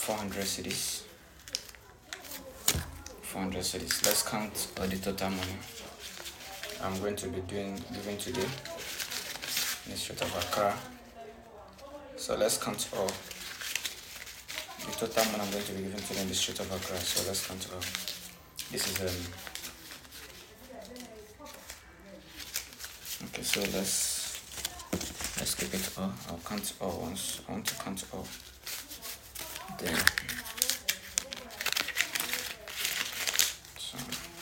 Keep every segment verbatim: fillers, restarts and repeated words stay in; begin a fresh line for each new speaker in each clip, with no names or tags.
four hundred cedis. four hundred cedis. Let's count all the total money I'm going to be doing giving today in the street of Accra. So let's count all the total money I'm going to be giving today in the street of Accra. So let's count all. This is um okay. So let's let's keep it all. I'll count all once. I want to count all. Then so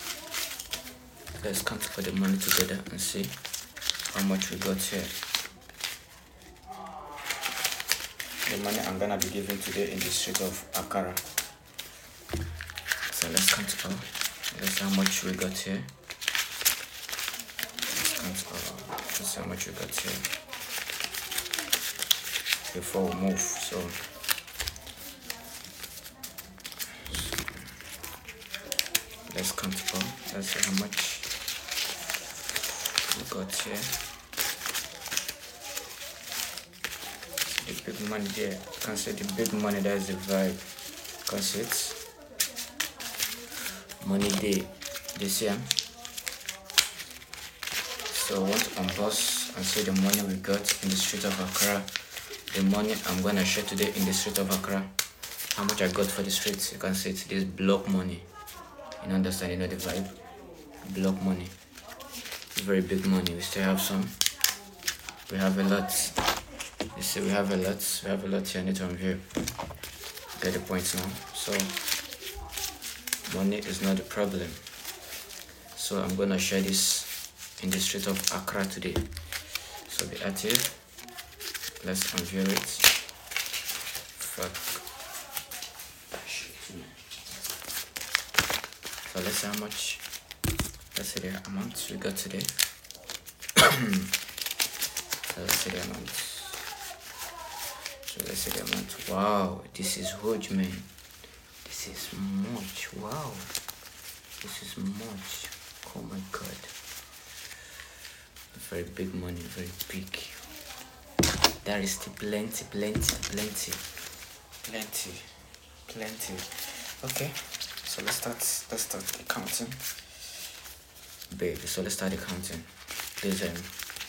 let's count for the money together and see how much we got here. The money I'm gonna be giving today in the street of Accra. So let's count all. Let's see how much we got here. Let's count all. Let's see how much we got here before we move. So let's count all. Let's see how much we got here. The big money there. You can see the big money. That's the vibe. You can see it. Money day. This year. So I want to unbox and see the money we got in the street of Accra. The money I'm gonna share today in the street of Accra. How much I got for the streets. You can see it. This block money. You understand? You know the vibe. Block money. Very big money. We still have some. We have a lot. You see, we have a lot. We have a lot here. I need to unveil. Get the points now. So money is not the problem. So I'm gonna share this in the street of Accra today. So be active. Let's unveil it. Fuck. So let's see how much. Let's see the amount we got today. So let's see the amount. So let's see the amount. Wow, this is huge, man. This is much. Wow, this is much. Oh my god. Very big money, very big. There is still plenty, plenty, plenty, plenty, plenty. Okay, so let's start. Let's start the counting, baby. So let's start the counting. There's um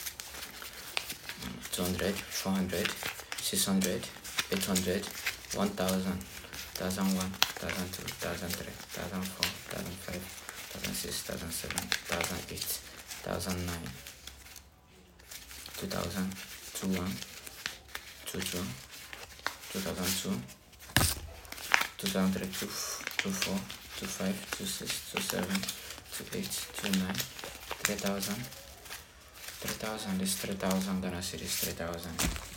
two hundred, four hundred, six hundred, eight hundred, one thousand, thousand one, thousand two, thousand three, thousand four, thousand five, thousand six, thousand seven, thousand eight, thousand nine, two thousand, two one, two two, two thousand two, two thousand three, two, two four, two five, two six, two seven, two eight, two nine, three thousand, three thousand. This three thousand. Gonna see this three thousand.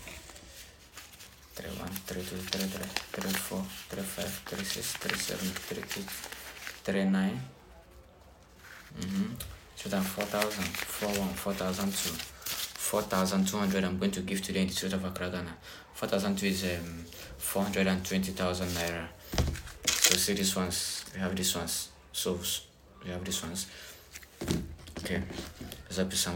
Three one, three two, three three, three four, three five, three six, three seven, three eight, three nine. Mm-hmm. So then four thousand, four one, four thousand two, four thousand two hundred. I'm going to give today in the street of Accra, Ghana. Four thousand two is um four hundred and twenty thousand naira. So see these ones. We have these ones. So we have these ones. Okay. Let's have some.